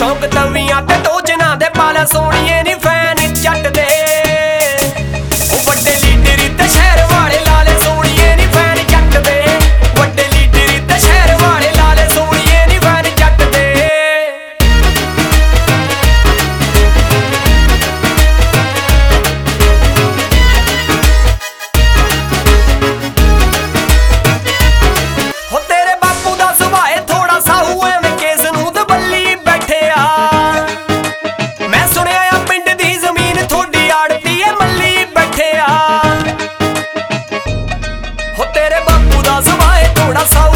शौक तवियां ते टोचना दे पाला सोनिए नी फैन जट दे वड्डे लीडर ते शहर वाले लाले सोनिए नी फैन जट दे वड्डे लीडर ते शहर वाले लाले सोनिए नी फैन जट दे हो तेरे बापू दा सुभाए थोड़ा साहू एवें केस नूं दबल्ली बैठे आ मैं सुनिया आ पिंड दी जमीन थोड़ी आड़ती है मल्ली बैठे आ हो तेरे बापू दा सुभाए थोड़ा साहू